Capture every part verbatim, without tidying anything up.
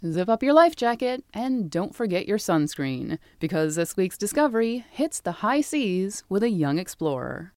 Zip up your life jacket and don't forget your sunscreen, because this week's discovery hits the high seas with a young explorer.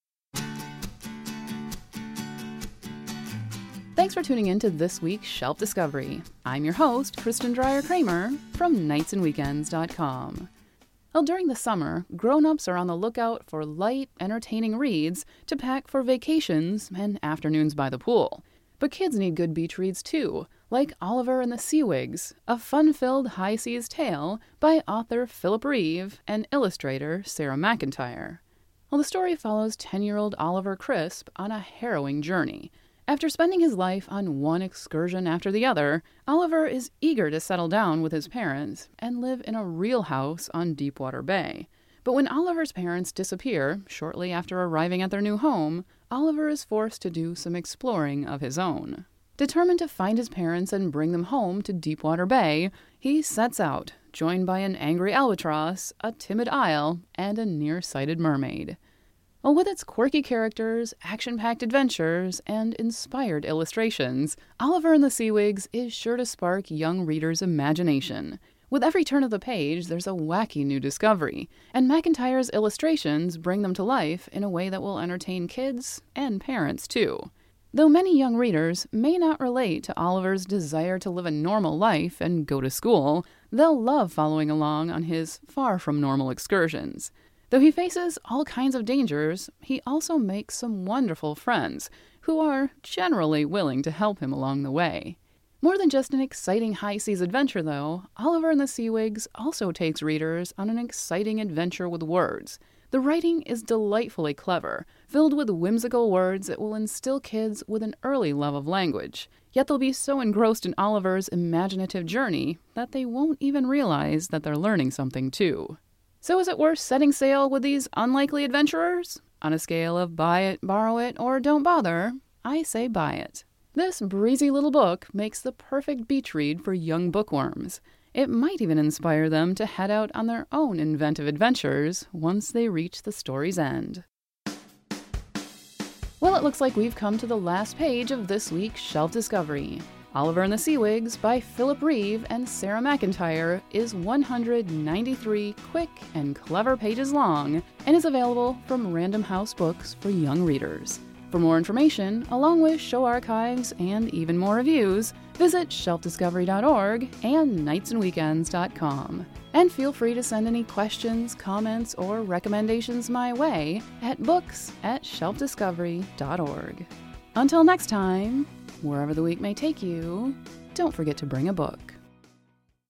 Thanks for tuning in to this week's Shelf Discovery. I'm your host, Kristen Dreyer-Kramer from nights and weekends dot com. Well, during the summer, grown-ups are on the lookout for light, entertaining reads to pack for vacations and afternoons by the pool. But kids need good beach reads too, like Oliver and the Seawigs, a fun-filled high seas tale by author Philip Reeve and illustrator Sarah McIntyre. Well, the story follows ten-year-old Oliver Crisp on a harrowing journey. After spending his life on one excursion after the other, Oliver is eager to settle down with his parents and live in a real house on Deepwater Bay. But when Oliver's parents disappear shortly after arriving at their new home, Oliver is forced to do some exploring of his own. Determined to find his parents and bring them home to Deepwater Bay, he sets out, joined by an angry albatross, a timid Isle, and a nearsighted mermaid. Well, with its quirky characters, action-packed adventures, and inspired illustrations, Oliver and the Seawigs is sure to spark young readers' imagination. With every turn of the page, there's a wacky new discovery, and McIntyre's illustrations bring them to life in a way that will entertain kids and parents, too. Though many young readers may not relate to Oliver's desire to live a normal life and go to school, they'll love following along on his far-from-normal excursions. Though he faces all kinds of dangers, he also makes some wonderful friends who are generally willing to help him along the way. More than just an exciting high-seas adventure, though, Oliver and the Seawigs also takes readers on an exciting adventure with words. The writing is delightfully clever, filled with whimsical words that will instill kids with an early love of language. Yet they'll be so engrossed in Oliver's imaginative journey that they won't even realize that they're learning something, too. So is it worth setting sail with these unlikely adventurers? On a scale of buy it, borrow it, or don't bother, I say buy it. This breezy little book makes the perfect beach read for young bookworms. It might even inspire them to head out on their own inventive adventures once they reach the story's end. Well, it looks like we've come to the last page of this week's Shelf Discovery. Oliver and the Seawigs by Philip Reeve and Sarah McIntyre is one hundred ninety-three quick and clever pages long and is available from Random House Books for young readers. For more information, along with show archives and even more reviews, visit shelf discovery dot org and nights and weekends dot com. And feel free to send any questions, comments, or recommendations my way at books at shelf discovery dot org. Until next time, wherever the week may take you, don't forget to bring a book.